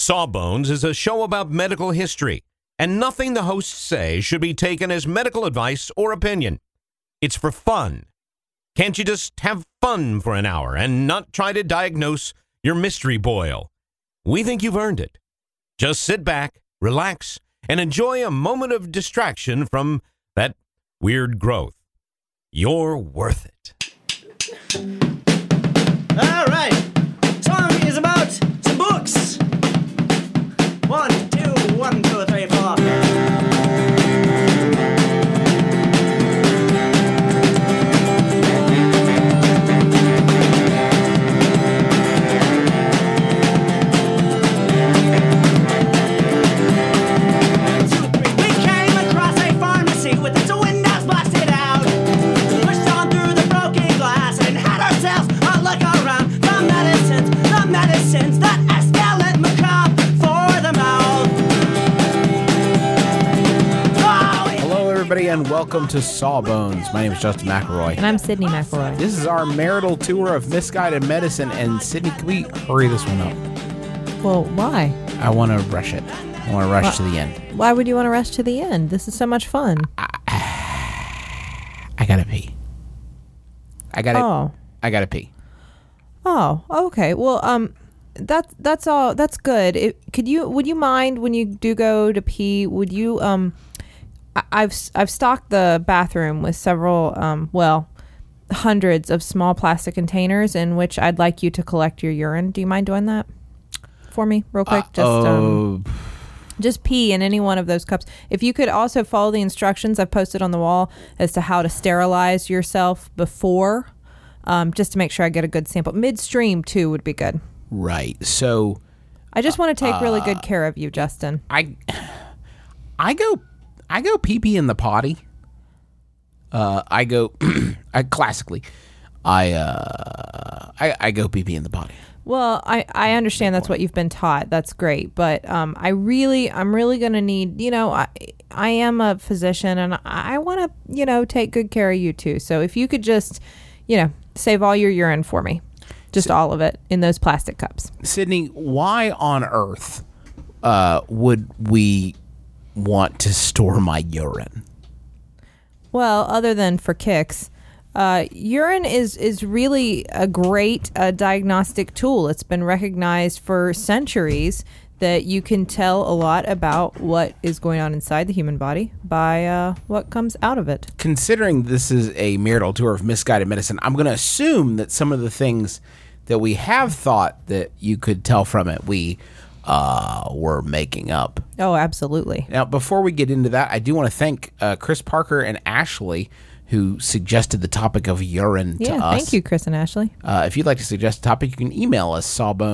Sawbones is a show about medical history, and nothing the hosts say should be taken as medical advice or opinion. It's for fun. Can't you just have fun for an hour and not try to diagnose your mystery boil? We think you've earned it. Just sit back, relax, and enjoy a moment of distraction from that weird growth. You're worth it. All right. Song is about some books. 1, 2, 1, 2, 3, 4. And welcome to Sawbones. My name is Justin McElroy. And I'm Sydney McElroy. This is our marital tour of misguided medicine. And Sydney, can we hurry this one up? Well, why? I want to rush it. I want to rush to the end. Why would you want to rush to the end? This is so much fun. I gotta pee. I gotta pee. Oh, okay. Well, that's all. That's good. Would you mind when you do go to pee? Would you I've stocked the bathroom with several, hundreds of small plastic containers in which I'd like you to collect your urine. Do you mind doing that for me real quick? Just pee in any one of those cups. If you could also follow the instructions I've posted on the wall as to how to sterilize yourself before, just to make sure I get a good sample. Midstream, too, would be good. Right. So I just want to take really good care of you, Justin. I go pee-pee in the potty. I go classically. I go pee-pee in the potty. Well, I understand that's what you've been taught. That's great, but I'm really going to need. I am a physician, and I want to take good care of you too. So if you could just save all your urine for me, just all of it in those plastic cups. Sydney, why on earth would we want to store my urine? Well, other than for kicks, urine is really a great diagnostic tool. It's been recognized for centuries that you can tell a lot about what is going on inside the human body by what comes out of it. Considering this is a marital tour of misguided medicine, I'm going to assume that some of the things that we have thought that you could tell from it, we're making up. Oh, absolutely. Now, before we get into that, I do want to thank Chris Parker and Ashley, who suggested the topic of urine to us. Yeah, thank you, Chris and Ashley. If you'd like to suggest a topic, you can email us,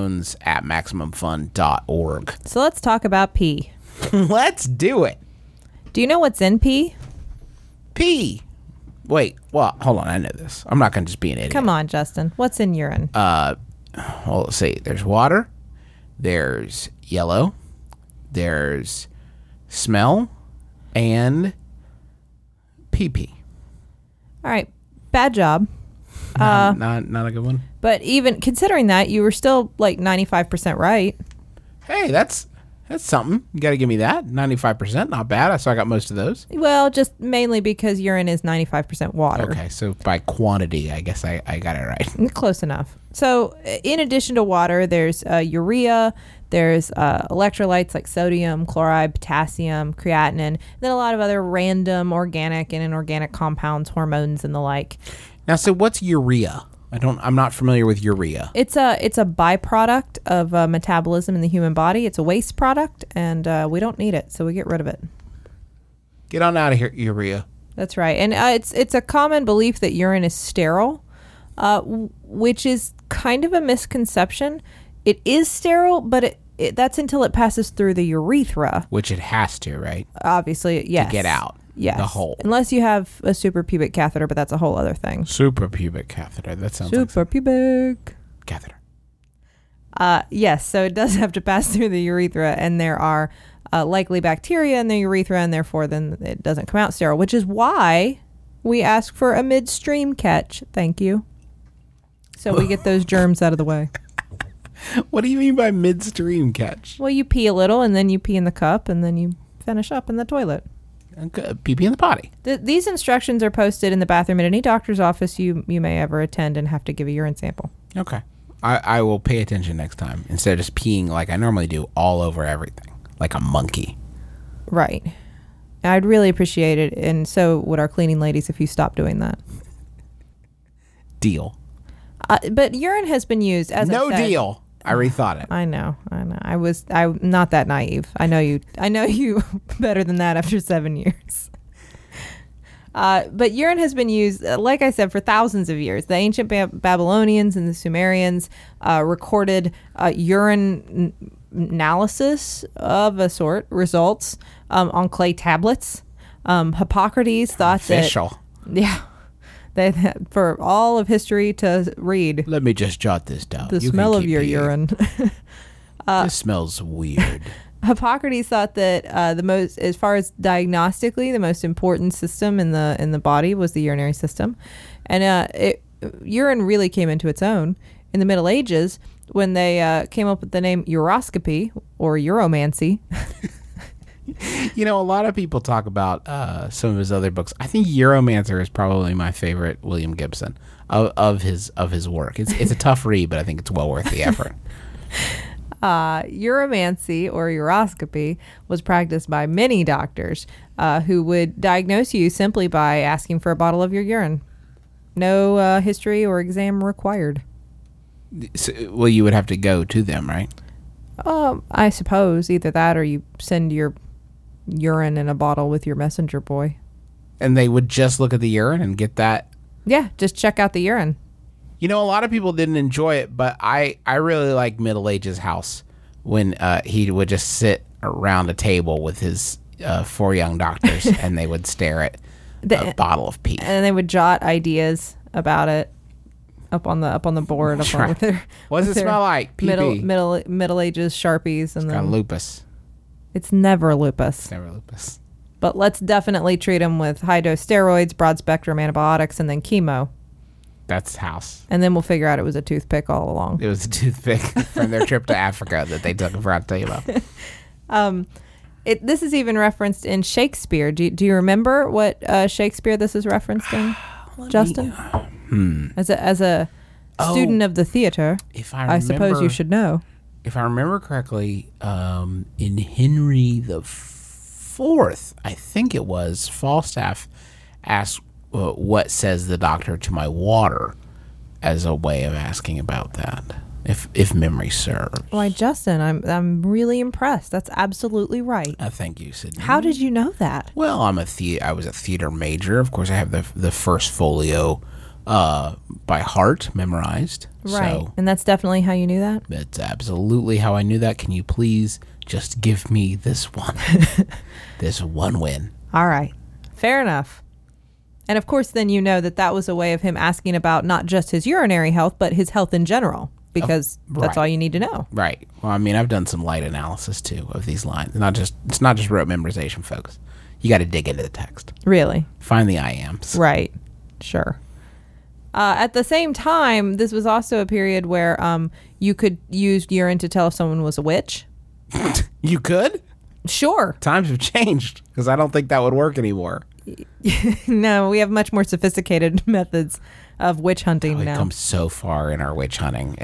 sawbones@maximumfun.org. So let's talk about pee. Let's do it. Do you know what's in pee? Pee. Wait, well, hold on, I know this. I'm not going to just be an idiot. Come on, Justin. What's in urine? Well, let's see. There's water. There's yellow, there's smell, and pee-pee. All right, bad job. Not a good one. But even considering that, you were still like 95% right. Hey, that's something. You got to give me that. 95%, not bad. So I got most of those. Well, just mainly because urine is 95% water. Okay, so by quantity, I guess I got it right. Close enough. So in addition to water, there's urea, there's electrolytes like sodium, chloride, potassium, creatinine, then a lot of other random organic and inorganic compounds, hormones, and the like. Now, so what's urea? I'm not familiar with urea. It's a byproduct of metabolism in the human body. It's a waste product, and we don't need it, so we get rid of it. Get on out of here, urea. That's right, and it's a common belief that urine is sterile, which is kind of a misconception. It is sterile, but that's until it passes through the urethra. Which it has to, right? Obviously, yes. To get out. Yes. The hole. Unless you have a suprapubic catheter, but that's a whole other thing. Suprapubic catheter. That sounds like suprapubic catheter. Yes, so it does have to pass through the urethra, and there are likely bacteria in the urethra, and therefore then it doesn't come out sterile, which is why we ask for a midstream catch. Thank you. So we get those germs out of the way. What do you mean by midstream catch? Well, you pee a little, and then you pee in the cup, and then you finish up in the toilet. Pee in the potty. These instructions are posted in the bathroom at any doctor's office you may ever attend and have to give a urine sample. Okay. I will pay attention next time instead of just peeing like I normally do all over everything, like a monkey. Right. I'd really appreciate it, and so would our cleaning ladies if you stopped doing that. Deal. But urine has been used as No I said, deal. I rethought it. I know. I'm not that naive. I know you better than that after 7 years. But urine has been used, like I said, for thousands of years. The ancient Babylonians and the Sumerians recorded urine analysis of a sort results on clay tablets. Hippocrates thought Official. that... Yeah. They for all of history to read. Let me just jot this down. The You smell can of keep your peeing. urine. This smells weird. Hippocrates thought that the most, as far as diagnostically, the most important system in the body was the urinary system, and urine really came into its own in the Middle Ages when they came up with the name uroscopy or uromancy. You know, a lot of people talk about some of his other books. I think Euromancer is probably my favorite William Gibson of his work. It's a tough read, but I think it's well worth the effort. Uromancy or uroscopy was practiced by many doctors who would diagnose you simply by asking for a bottle of your urine. No history or exam required. So, well, you would have to go to them, right? I suppose either that or you send your urine in a bottle with your messenger boy. And they would just look at the urine and get that. Yeah, just check out the urine. You know, a lot of people didn't enjoy it, but I really like Middle Ages House when he would just sit around a table with his 4 young doctors and they would stare at a bottle of pee. And they would jot ideas about it up on the board. Up on, with their, what does with it their smell like? Pee-pee. Middle Ages Sharpies. And Got then lupus. it's never lupus. It's never lupus. But let's definitely treat them with high-dose steroids, broad-spectrum antibiotics, and then chemo. That's House. And then we'll figure out it was a toothpick all along. It was a toothpick from their trip to Africa that they took and forgot to tell you about. This is even referenced in Shakespeare. Do you remember what Shakespeare this is referenced in, Justin? As a student of the theater, If I suppose you should know. If I remember correctly, in Henry the Fourth, I think it was, Falstaff asked, "What says the doctor to my water?" as a way of asking about that, if memory serves. Why, Justin, I'm really impressed. That's absolutely right. Thank you, Sydney. How did you know that? Well, I was a theater major. Of course, I have the first folio by heart memorized. Right. So And that's definitely how you knew that? that's absolutely how I knew that. Can you please just give me this one, this one win? All right. Fair enough. And of course, then you know that was a way of him asking about not just his urinary health, but his health in general, because that's right. all you need to know. Right. Well, I mean, I've done some light analysis too of these lines. It's not just rote memorization, folks. You got to dig into the text, Really? find the iams. Right. Sure. At the same time, this was also a period where you could use urine to tell if someone was a witch. You could? Sure. Times have changed because I don't think that would work anymore. No, we have much more sophisticated methods of witch hunting We've now. come so far in our witch hunting.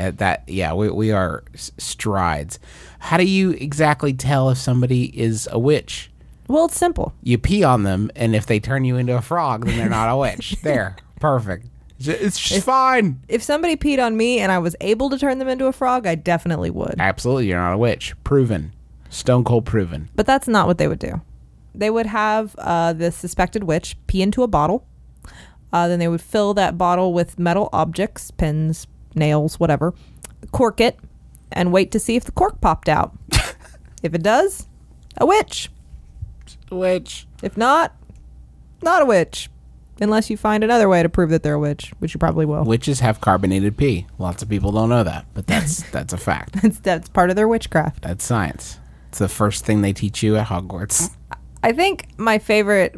We are strides. How do you exactly tell if somebody is a witch? Well, it's simple. You pee on them, and if they turn you into a frog, then they're not a witch. There. Perfect. It's just fine. If somebody peed on me and I was able to turn them into a frog, I definitely would. Absolutely, you're not a witch. Proven. Stone cold proven. But that's not what they would do. They would have the suspected witch pee into a bottle. Then they would fill that bottle with metal objects, pins, nails, whatever, cork it, and wait to see if the cork popped out. If it does, a witch. Witch. If not, not a witch. Unless you find another way to prove that they're a witch, which you probably will. Witches have carbonated pee. Lots of people don't know that, but that's a fact. That's part of their witchcraft. That's science. It's the first thing they teach you at Hogwarts. I think my favorite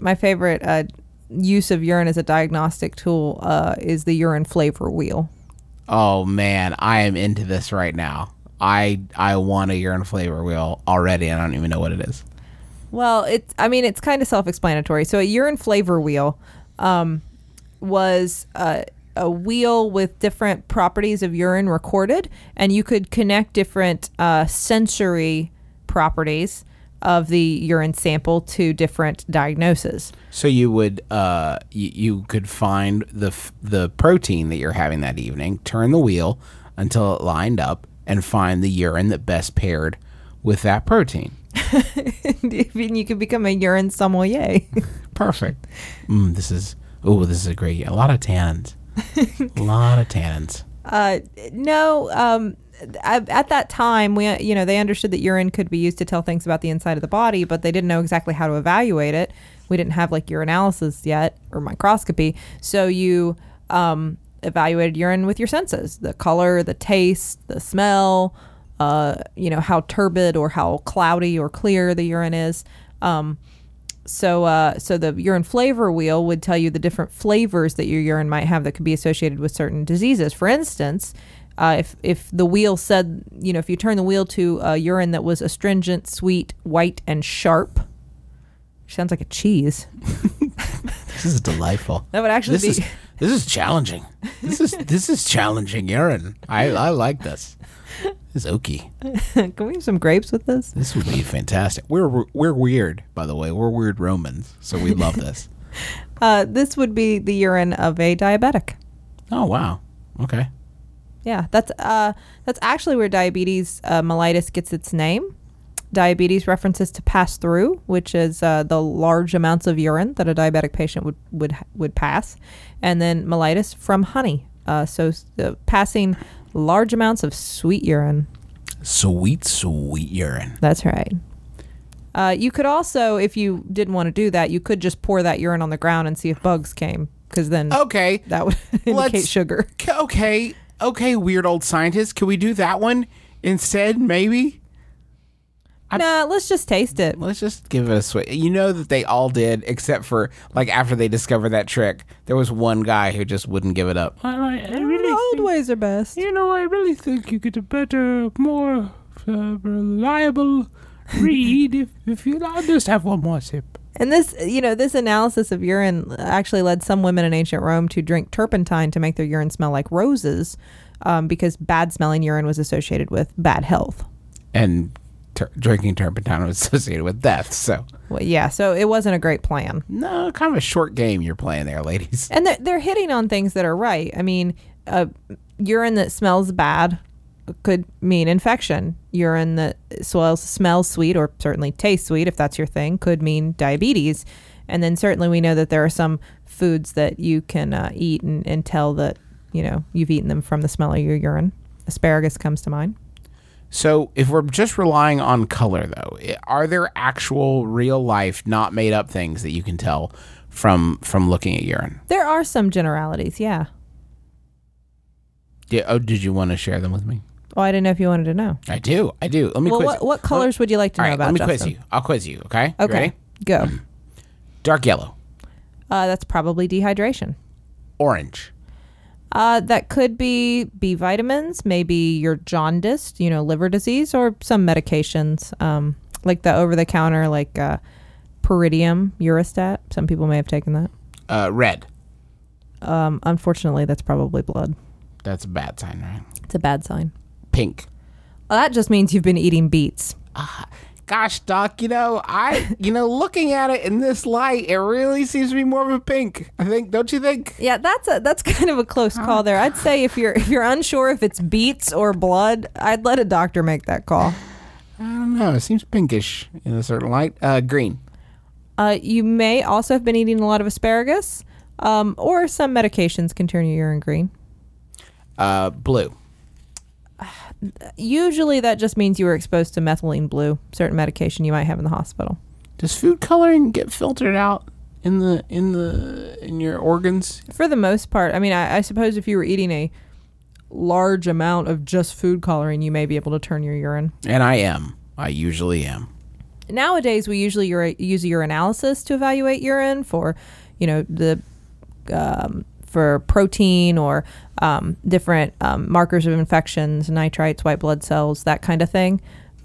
use of urine as a diagnostic tool is the urine flavor wheel. Oh man, I am into this right now. I want a urine flavor wheel already, and I don't even know what it is. Well, it's kind of self-explanatory. So a urine flavor wheel was a wheel with different properties of urine recorded, and you could connect different sensory properties of the urine sample to different diagnoses. So you would you could find the protein that you're having that evening, turn the wheel until it lined up, and find the urine that best paired with that protein. You could become a urine sommelier. Perfect. This is a great. A lot of tannins. A lot of tannins. No. At that time, they understood that urine could be used to tell things about the inside of the body, but they didn't know exactly how to evaluate it. We didn't have like urinalysis yet or microscopy, so you evaluated urine with your senses: the color, the taste, the smell. How turbid or how cloudy or clear the urine is. So the urine flavor wheel would tell you the different flavors that your urine might have that could be associated with certain diseases. For instance, if the wheel said, if you turn the wheel to urine that was astringent, sweet, white, and sharp, which sounds like a cheese. This is delightful. That would actually This is challenging. This is challenging urine. I like this. This is oaky. Can we have some grapes with this? This would be fantastic. We're weird, by the way. We're weird Romans, so we love this. This would be the urine of a diabetic. Oh wow. Okay. Yeah, that's actually where diabetes mellitus gets its name. Diabetes references to pass through, which is the large amounts of urine that a diabetic patient would pass, and then mellitus from honey. So passing large amounts of sweet urine. Sweet urine. That's right. You could also, if you didn't want to do that, you could just pour that urine on the ground and see if bugs came, because then that would indicate sugar. Okay, weird old scientist. Can we do that one instead, maybe? Nah, let's just taste it. Let's just give it a swig. You know that they all did, except for, like, after they discovered that trick, there was one guy who just wouldn't give it up. I really old ways are best. I really think you get a better, more reliable read if you just have one more sip. And this analysis of urine actually led some women in ancient Rome to drink turpentine to make their urine smell like roses, because bad-smelling urine was associated with bad health. And drinking turpentine was associated with death, so... Well, yeah, so it wasn't a great plan. No, kind of a short game you're playing there, ladies. And they're hitting on things that are right. I mean, urine that smells bad could mean infection. Urine that smells sweet or certainly tastes sweet, if that's your thing, could mean diabetes. And then certainly we know that there are some foods that you can eat and tell that, you've eaten them from the smell of your urine. Asparagus comes to mind. So if we're just relying on color, though, are there actual real life, not made up things that you can tell from looking at urine? There are some generalities, yeah. Did you want to share them with me? Oh, I didn't know if you wanted to know. I do. Let me quiz you. What colors would you like to know about, let me Justin? quiz you. I'll quiz you, okay? You Okay, ready? go. Dark yellow. That's probably dehydration. Orange. That could be B vitamins, maybe you're jaundiced, liver disease, or some medications, like the over-the-counter, like Pyridium, Urostat. Some people may have taken that. Red. Unfortunately, that's probably blood. That's a bad sign, right? It's a bad sign. Pink. Well, that just means you've been eating beets. Gosh, Doc, looking at it in this light, it really seems to be more of a pink. I think, don't you think? Yeah, that's kind of a close call there. I'd say if you're unsure if it's beets or blood, I'd let a doctor make that call. I don't know. It seems pinkish in a certain light. Green. You may also have been eating a lot of asparagus, or some medications can turn your urine green. Blue. Usually that just means you were exposed to methylene blue, certain medication you might have in the hospital. Does food coloring get filtered out in your organs? For the most part. I mean, I suppose if you were eating a large amount of just food coloring, you may be able to turn your urine. And I usually am. Nowadays, we usually use a urinalysis to evaluate urine for, the for protein or different markers of infections, nitrites, white blood cells, that kind of thing.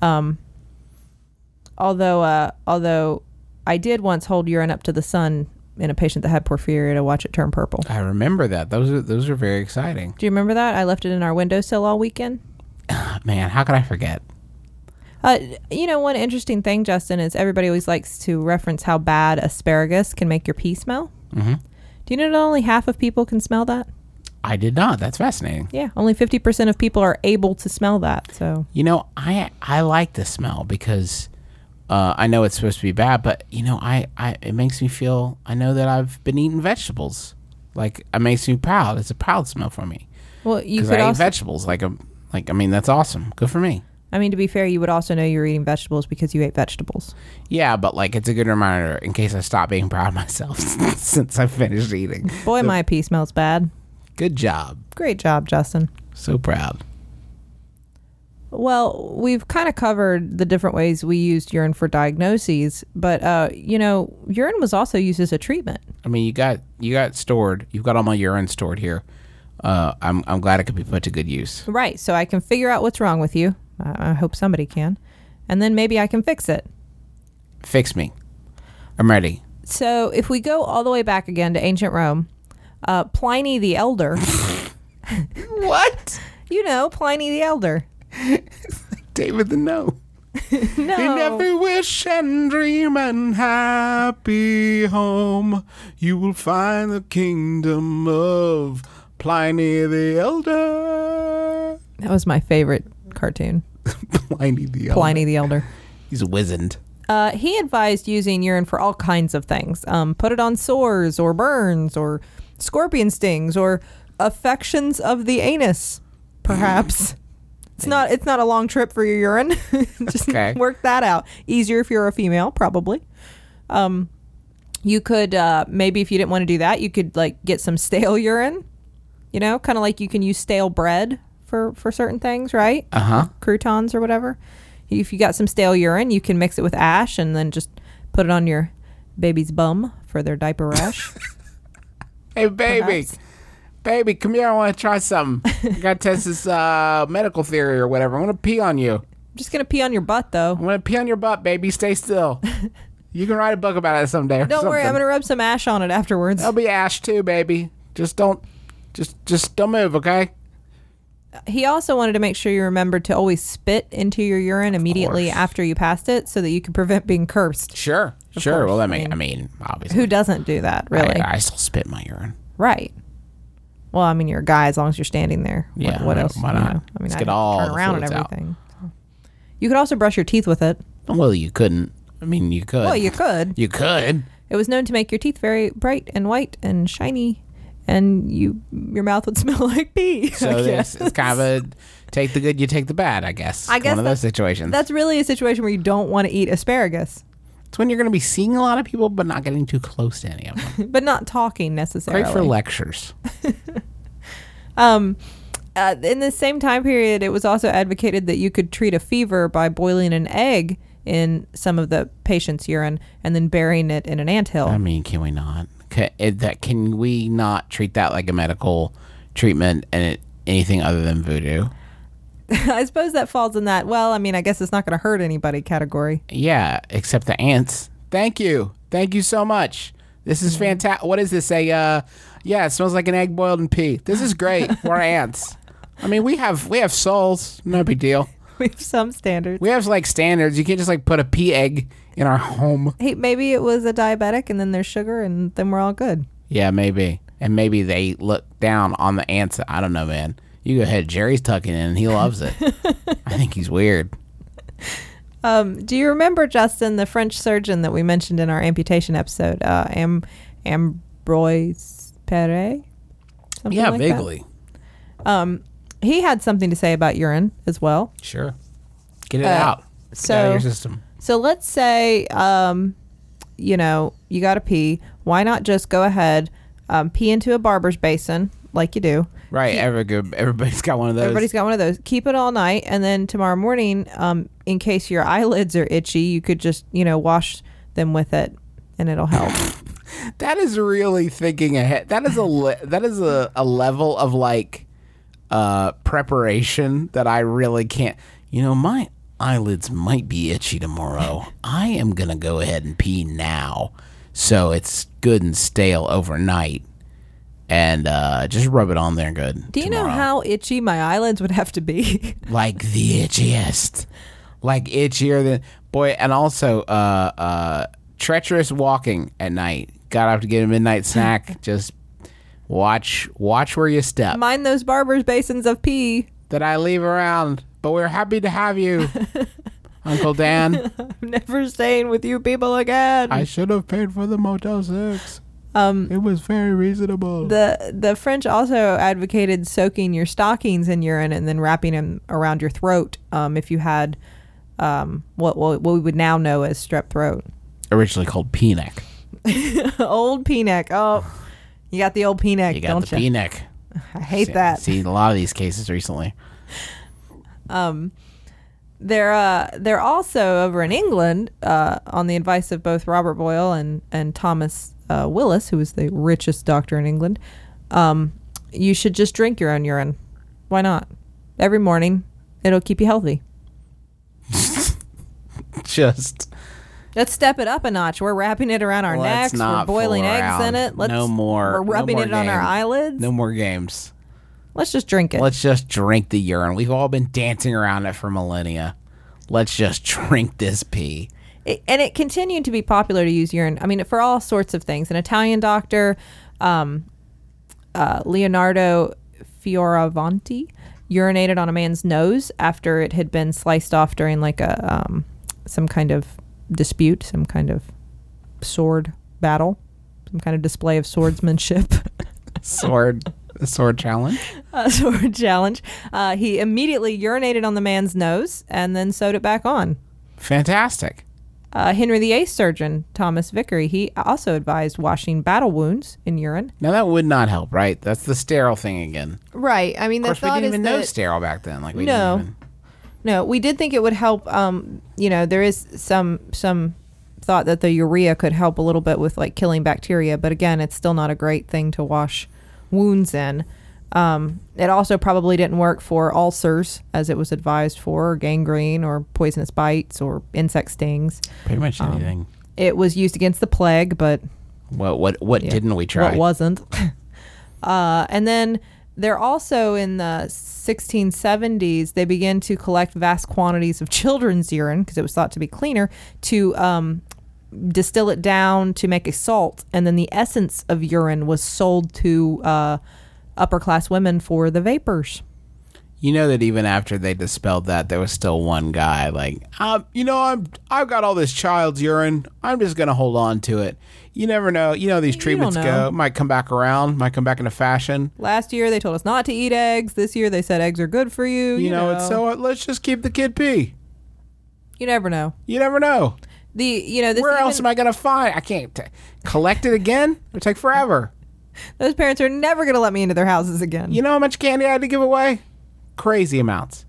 Although I did once hold urine up to the sun in a patient that had porphyria to watch it turn purple. I remember that. Those are very exciting. Do you remember that? I left it in our windowsill all weekend. Man, how could I forget? One interesting thing, Justin, is everybody always likes to reference how bad asparagus can make your pee smell. Mm-hmm. Do you know that only half of people can smell that? I did not. That's fascinating. Yeah, only 50% of people are able to smell that. So I like the smell because I know it's supposed to be bad, but it makes me feel. I know that I've been eating vegetables. Like, it makes me proud. It's a proud smell for me. Well, you because could I also eat vegetables. That's awesome. Good for me. I mean, to be fair, you would also know you're eating vegetables because you ate vegetables. Yeah, but it's a good reminder in case I stop being proud of myself since I finished eating. Boy, my pee smells bad. Good job. Great job, Justin. So proud. Well, we've kind of covered the different ways we used urine for diagnoses, but urine was also used as a treatment. I mean, you got stored. You've got all my urine stored here. I'm glad it could be put to good use. Right, so I can figure out what's wrong with you. I hope somebody can. And then maybe I can fix it. Fix me. I'm ready. So if we go all the way back again to ancient Rome, Pliny the Elder. What? Pliny the Elder. David the No. No. In every wish and dream and happy home, you will find the kingdom of Pliny the Elder. That was my favorite cartoon. Pliny the Elder. Pliny the Elder. He's a wizened. He advised using urine for all kinds of things. Put it on sores or burns or scorpion stings or affections of the anus, perhaps. It's not a long trip for your urine. Just work that out. Easier if you're a female, probably. You could maybe if you didn't want to do that, you could get some stale urine. Kind of like you can use stale bread for certain things, right? Croutons or whatever. If you got some stale urine, you can mix it with ash and then just put it on your baby's bum for their diaper rash. Hey, baby. Perhaps. Baby, come here. I want to try something. I got to test this medical theory or whatever. I'm going to pee on you. I'm just going to pee on your butt, though. I'm going to pee on your butt, baby. Stay still. You can write a book about it someday. Don't worry. I'm going to rub some ash on it afterwards. There'll be ash, too, baby. Just don't move, okay? He also wanted to make sure you remembered to always spit into your urine immediately after you passed it so that you could prevent being cursed. Sure. Of Sure. course. Well, I mean, obviously. Who doesn't do that, really? I still spit in my urine. Right. Well, I mean, you're a guy as long as you're standing there. Yeah, What else? why not? I mean, Let's I get all turn the around and fluids out. everything. So. You could also brush your teeth with it. Well, you couldn't. I mean, you could. Well, you could. You could. It was known to make your teeth very bright and white and shiny, and your mouth would smell like pee. So it's kind of a take the good, you take the bad, I guess. I guess one of those situations. That's really a situation where you don't want to eat asparagus. It's when you're going to be seeing a lot of people, but not getting too close to any of them. But not talking necessarily. Great for lectures. In the same time period, it was also advocated that you could treat a fever by boiling an egg in some of the patient's urine and then burying it in an anthill. I mean, can we not? Can we not treat that like a medical treatment and anything other than voodoo? I suppose that falls in that, well, I mean, I guess it's not going to hurt anybody category. Yeah, except the ants. Thank you. Thank you so much. This is fantastic. What is this? Yeah, it smells like an egg boiled in pee. This is great. We're ants. I mean, we have souls. No big deal. We have some standards. We have standards. You can't just put a pea egg in our home. Hey, maybe it was a diabetic and then there's sugar and then we're all good. Yeah, maybe. And maybe they look down on the ants. I don't know, man. You go ahead. Jerry's tucking in and he loves it. I think he's weird. Do you remember, Justin, the French surgeon that we mentioned in our amputation episode, Ambroise Paré? Yeah, vaguely. He had something to say about urine as well. Sure. Get it out. Get it out of your system. So let's say, you got to pee. Why not just go ahead, pee into a barber's basin like you do? Right. Everybody's got one of those. Everybody's got one of those. Keep it all night. And then tomorrow morning, in case your eyelids are itchy, you could just, wash them with it and it'll help. That is really thinking ahead. That is a level of like preparation that I really can't. You know, my eyelids might be itchy tomorrow. I am gonna go ahead and pee now, so it's good and stale overnight, and just rub it on there good. Do you know how itchy my eyelids would have to be? Like the itchiest, like itchier than boy, and also treacherous walking at night. Got up to get a midnight snack. Just watch where you step. Mind those barber's basins of pee that I leave around. But we're happy to have you, Uncle Dan. I'm never staying with you people again. I should have paid for the Motel 6. It was very reasonable. The French also advocated soaking your stockings in urine and then wrapping them around your throat if you had what we would now know as strep throat. Originally called pee-neck. Old pee-neck. Oh, you got the old pee-neck, you got don't the you? pee-neck. I hate that. Seen a lot of these cases recently. They're also over in England on the advice of both Robert Boyle and Thomas Willis, who was the richest doctor in England. You should just drink your own urine. Why not? Every morning, it'll keep you healthy. Let's step it up a notch. We're wrapping it around our necks. We're boiling eggs in it. We're rubbing it on our eyelids. No more games. Let's just drink it. Let's just drink the urine. We've all been dancing around it for millennia. Let's just drink this pee. And it continued to be popular to use urine. I mean, for all sorts of things. An Italian doctor, Leonardo Fioravanti, urinated on a man's nose after it had been sliced off during like some kind of dispute, some kind of sword battle, some kind of display of swordsmanship. Sword challenge. Sword challenge. He immediately urinated on the man's nose and then sewed it back on. Fantastic. Henry VIII surgeon Thomas Vickery, he also advised washing battle wounds in urine. Now that would not help, right? That's the sterile thing again. Right. I mean, of course, we didn't even know sterile back then. Like we didn't even. No, we did think it would help. There is some thought that the urea could help a little bit with like killing bacteria, but again, it's still not a great thing to wash wounds in. It also probably didn't work for ulcers as it was advised for, or gangrene, or poisonous bites, or insect stings. Pretty much anything. It was used against the plague, but what didn't we try? What wasn't? And then they're also in the 1670s, they began to collect vast quantities of children's urine because it was thought to be cleaner, to distill it down to make a salt, and then the essence of urine was sold to upper class women for the vapors. You know that even after they dispelled that, there was still one guy like, I've got all this child's urine. I'm just gonna hold on to it. You never know. You know these treatments go. Might come back around. Might come back into fashion. Last year they told us not to eat eggs. This year they said eggs are good for you. You know. It's so. Let's just keep the kid pee. You never know. You never know. Where else am I gonna find? I can't collect it again. It'll take forever. Those parents are never gonna let me into their houses again. You know how much candy I had to give away? Crazy amounts.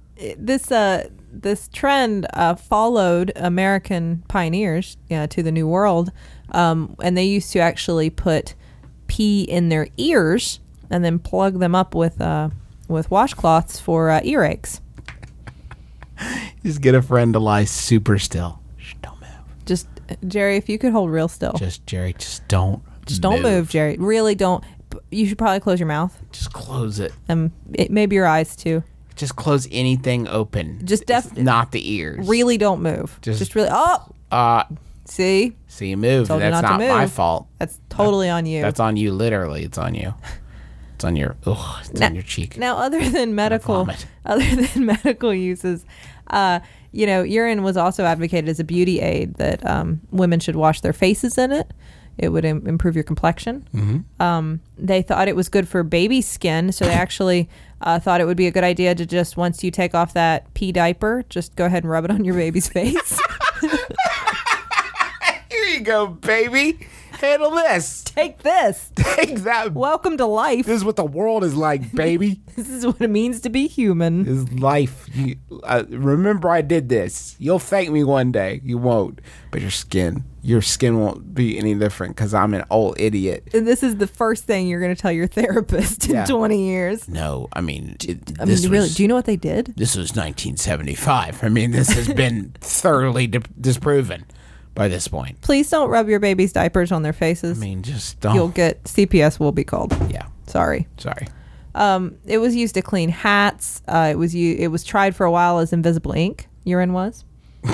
This trend followed American pioneers to the New World, and they used to actually put pee in their ears and then plug them up with washcloths for earaches. Just get a friend to lie super still. Shh, don't move. Just Jerry, if you could hold real still. Jerry, just don't. Just don't move, Jerry. Really don't. You should probably close your mouth. Just close it. Maybe your eyes too. Just close anything open. Just not the ears. Really don't move. Just really. Oh. See you moved. That's not my fault. That's totally on you. That's on you. Literally, it's on you. It's on your. On your cheek. Now, other than medical uses, urine was also advocated as a beauty aid that women should wash their faces in it. It would improve your complexion. Mm-hmm. They thought it was good for baby skin, so they actually thought it would be a good idea to just, once you take off that pee diaper, just go ahead and rub it on your baby's face. Here you go, baby. Handle this. Take this. Take that. Welcome to life. This is what the world is like, baby. This is what it means to be human. This is life. Remember I did this. You'll thank me one day. You won't. But your skin won't be any different because I'm an old idiot. And this is the first thing you're going to tell your therapist in 20 years. No, I mean, really, do you know what they did? This was 1975. I mean, this has been thoroughly disproven by this point. Please don't rub your baby's diapers on their faces. I mean, just don't. You'll get CPS will be called. Yeah. Sorry. Sorry. It was used to clean hats. It was tried for a while as invisible ink. Urine was.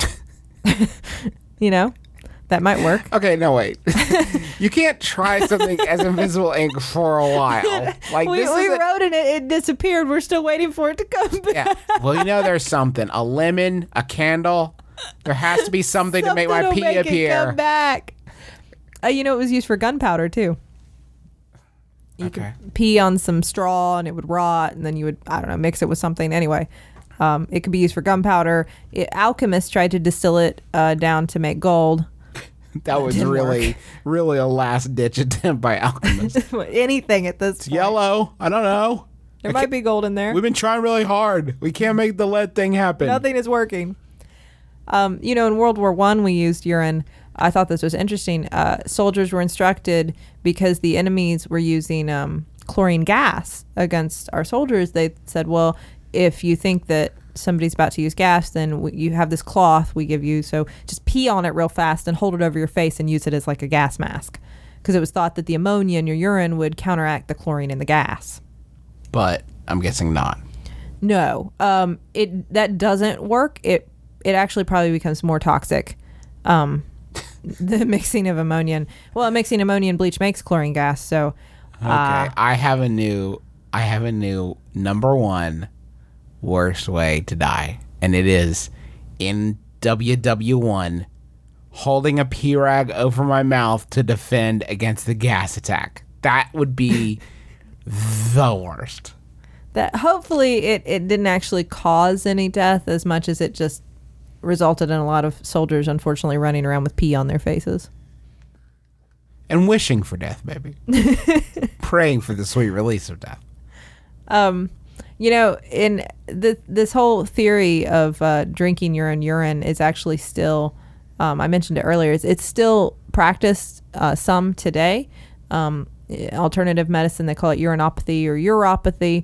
You know, that might work. Okay, no, wait. You can't try something as invisible ink for a while. Like we wrote in it, it disappeared. We're still waiting for it to come back. Yeah. Well, you know, there's something. A lemon, a candle. There has to be something to make my pee appear. It come back. You know, it was used for gunpowder too. You Okay. could pee on some straw and it would rot, and then you would, I don't know, mix it with something. Anyway, it could be used for gunpowder. Alchemists tried to distill it down to make gold. That was really a last ditch attempt by alchemists. Anything at this point. Yellow. I don't know. There might be gold in there. We've been trying really hard. We can't make the lead thing happen. Nothing is working. You know, in World War I, we used urine. I thought this was interesting. Soldiers were instructed, because the enemies were using chlorine gas against our soldiers. They said, well, if you think that somebody's about to use gas, then you have this cloth we give you. So just pee on it real fast and hold it over your face and use it as like a gas mask. Because it was thought that the ammonia in your urine would counteract the chlorine in the gas. But I'm guessing not. No, that doesn't work. It actually probably becomes more toxic. The mixing of ammonia. Mixing ammonia and bleach makes chlorine gas. So, Okay, I have a new number one worst way to die, and it is in WW1 holding a pee rag over my mouth to defend against the gas attack. That would be the worst. that hopefully it didn't actually cause any death as much as it just resulted in a lot of soldiers unfortunately running around with pee on their faces. And wishing for death, maybe. Praying for the sweet release of death. You know, in this whole theory of drinking your own urine is actually still, I mentioned it earlier, it's still practiced some today. Alternative medicine, they call it urinopathy or uropathy.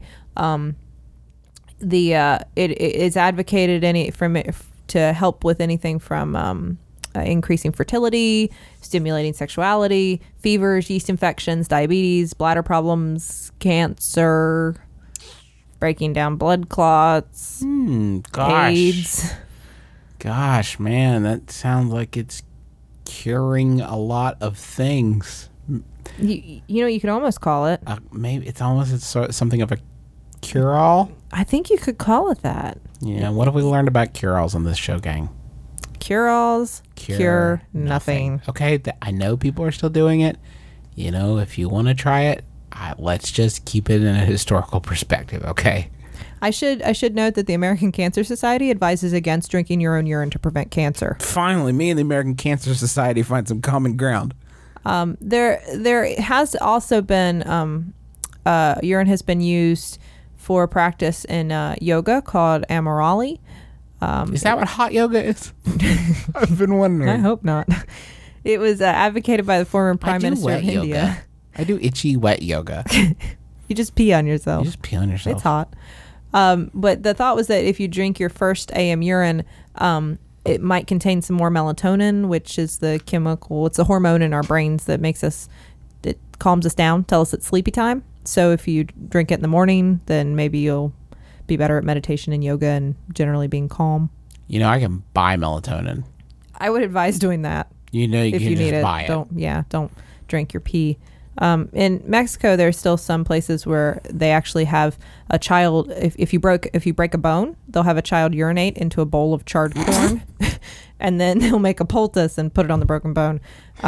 It is advocated to help with anything from increasing fertility, stimulating sexuality, fevers, yeast infections, diabetes, bladder problems, cancer, breaking down blood clots, AIDS. Gosh, man, that sounds like it's curing a lot of things. You know, you could almost call it. Maybe it's something of a cure-all. I think you could call it that. Yeah. What have we learned about cure-alls on this show, gang? Cure-alls cure nothing. Okay, I know people are still doing it. You know, if you want to try it, let's just keep it in a historical perspective, okay? I should note that the American Cancer Society advises against drinking your own urine to prevent cancer. Finally, me and the American Cancer Society find some common ground. There has also been urine has been used for practice in yoga called Amorali. Is that what hot yoga is? I've been wondering. I hope not. It was advocated by the former Prime Minister of India. Yoga. I do itchy wet yoga. You just pee on yourself. You just pee on yourself. It's hot. But the thought was that if you drink your first AM urine, it might contain some more melatonin, which is the chemical, it's a hormone in our brains that it calms us down, tells us it's sleepy time. So if you drink it in the morning, then maybe you'll be better at meditation and yoga and generally being calm. You know, I can buy melatonin. I would advise doing that. You know, if can you just need it. buy it. Don't drink your pee. In Mexico, there's still some places where they actually have a child. If you break a bone, they'll have a child urinate into a bowl of charred corn, and then they'll make a poultice and put it on the broken bone.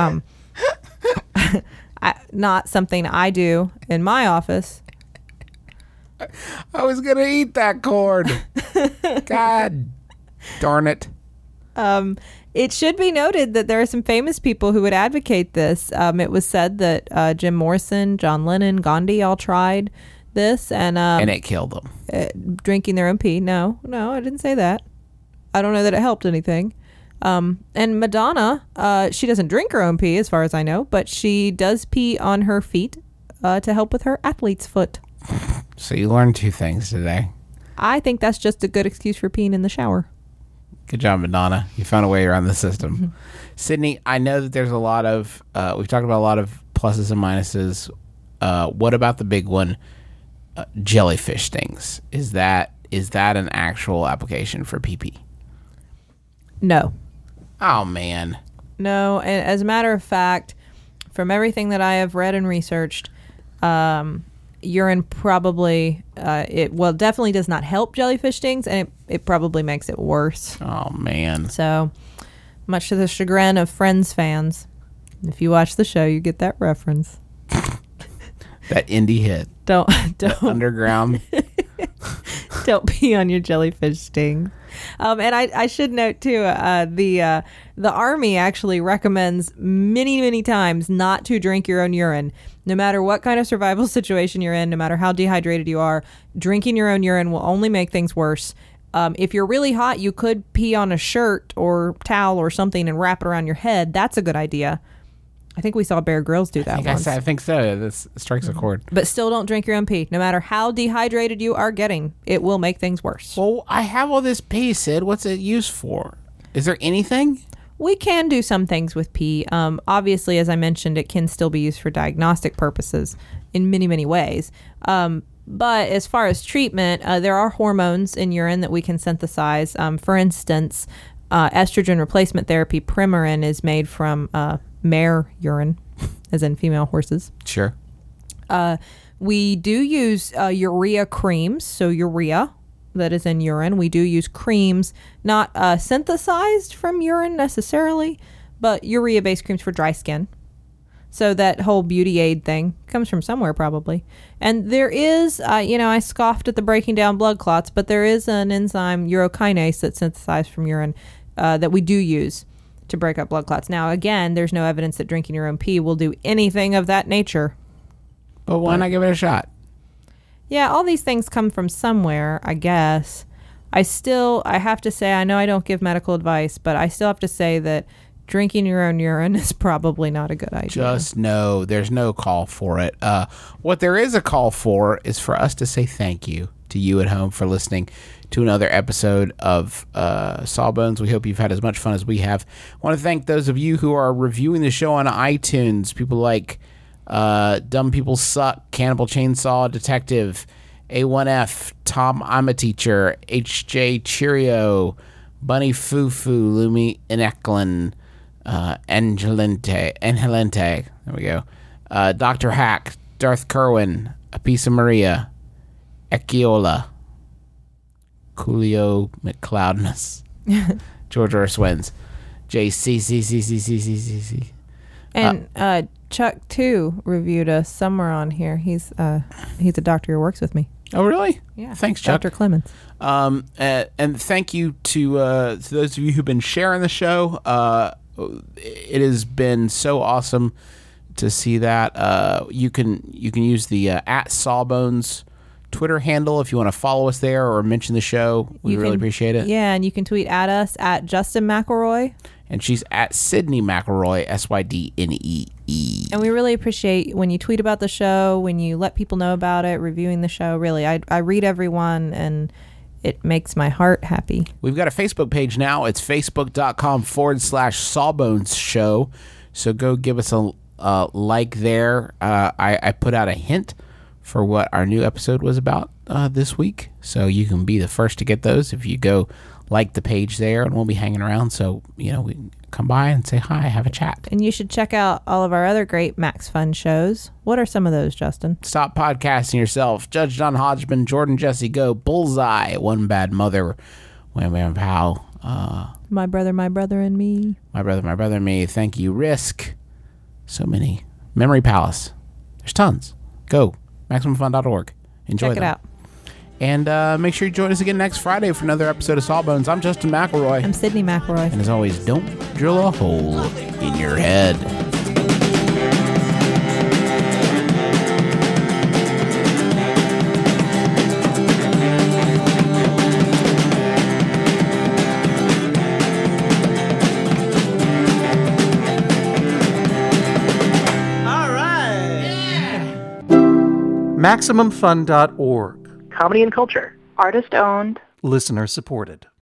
Not something I do in my office. I was gonna eat that corn. God darn it. It should be noted that there are some famous people who would advocate this. It was said that Jim Morrison, John Lennon, Gandhi all tried this, and it killed them. Drinking their own pee. No, I didn't say that. I don't know that it helped anything. And Madonna, she doesn't drink her own pee as far as I know, but she does pee on her feet to help with her athlete's foot. So you learned 2 things today. I think that's just a good excuse for peeing in the shower. Good job, Madonna. You found a way around the system. Sydney, I know that there's a lot of, we've talked about a lot of pluses and minuses. What about the big one, jellyfish stings? Is that an actual application for PP? No. Oh, man. No, and as a matter of fact, from everything that I have read and researched, urine probably, definitely does not help jellyfish stings, and it probably makes it worse. Oh, man. So, much to the chagrin of Friends fans, if you watch the show, you get that reference. That indie hit. Don't Underground. Don't pee on your jellyfish stings. And I should note too, the Army actually recommends many times not to drink your own urine. No matter what kind of survival situation you're in, no matter how dehydrated you are, drinking your own urine will only make things worse. If you're really hot, you could pee on a shirt or towel or something and wrap it around your head. That's a good idea. I think we saw Bear Grylls do that once. I think so. This strikes a chord. But still don't drink your own pee. No matter how dehydrated you are getting, it will make things worse. Well, I have all this pee, Sid. What's it used for? Is there anything? We can do some things with pee. Obviously, as I mentioned, it can still be used for diagnostic purposes in many ways. But as far as treatment, there are hormones in urine that we can synthesize. For instance, estrogen replacement therapy, Premarin, is made from mare urine, as in female horses. Sure. We do use urea creams, so urea that is in urine. We do use creams, not synthesized from urine necessarily, but urea-based creams for dry skin. So that whole beauty aid thing comes from somewhere probably. And there is, I scoffed at the breaking down blood clots, but there is an enzyme, urokinase, that's synthesized from urine that we do use to break up blood clots. Now, again, there's no evidence that drinking your own pee will do anything of that nature. But why not give it a shot? Yeah, all these things come from somewhere, I guess. I have to say, I know I don't give medical advice, but I still have to say that drinking your own urine is probably not a good idea. Just no, there's no call for it. What there is a call for is for us to say thank you to you at home for listening to another episode of Sawbones. We hope you've had as much fun as we have. I want to thank those of you who are reviewing the show on iTunes. People like Dumb People Suck, Cannibal Chainsaw Detective, A1F, Tom I'm a Teacher, HJ Cheerio, Bunny Fufu, Lumi Ineklin, Angelente, there we go, Dr. Hack, Darth Kerwin, Apisa Maria, Ekiola, Coolio McCloudness, George Orswins, JCCCCCCC. And Chuck too reviewed us somewhere on here. He's a doctor who works with me. Oh, really? Yeah. Thanks, Chuck. Dr. Clemens. And thank you to those of you who've been sharing the show. It has been so awesome to see that. You can use the at Sawbones Twitter handle if you want to follow us there or mention the show. We really appreciate it. Yeah, and you can tweet at us at Justin McElroy. And she's at Sydney McElroy, SYDNEE. And we really appreciate when you tweet about the show, when you let people know about it, reviewing the show. Really, I read everyone, and it makes my heart happy. We've got a Facebook page now. It's facebook.com/Sawbones Show. So go give us a like there. I put out a hint for what our new episode was about this week. So you can be the first to get those if you go like the page there, and we'll be hanging around. So, we can come by and say hi, have a chat. And you should check out all of our other great Max Fun shows. What are some of those, Justin? Stop Podcasting Yourself, Judge John Hodgman, Jordan Jesse Go, Bullseye, One Bad Mother, Wham Bam Pow. My Brother, and Me. My Brother, and Me. Thank You, Risk. So many. Memory Palace. There's tons. Go. MaximumFun.org. Enjoy Check them. it out. And make sure you join us again next Friday for another episode of Sawbones. I'm Justin McElroy. I'm Sydney McElroy. And as always, don't drill a hole in your head. All right. MaximumFun.org. Comedy and culture. Artist owned. Listener supported.